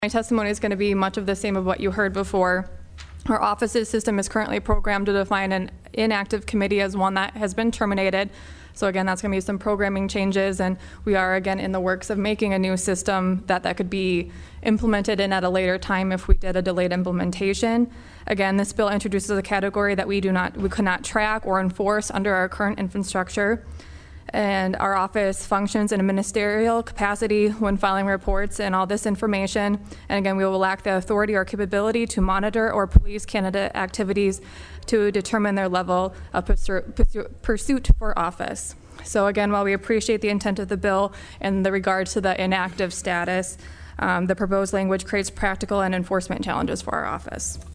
My testimony is going to be much of the same of what you heard before. Our office's system is currently programmed to define an inactive committee as one that has been terminated. So again, that's going to be some programming changes, and we are again in the works of making a new system that could be implemented in at a later time if we did a delayed implementation. Again, this bill introduces a category that we could not track or enforce under our current infrastructure. And our office functions in a ministerial capacity when filing reports and all this information. And again, we will lack the authority or capability to monitor or police candidate activities to determine their level of pursuit for office. So again, while we appreciate the intent of the bill in the regard to the inactive status, the proposed language creates practical and enforcement challenges for our office.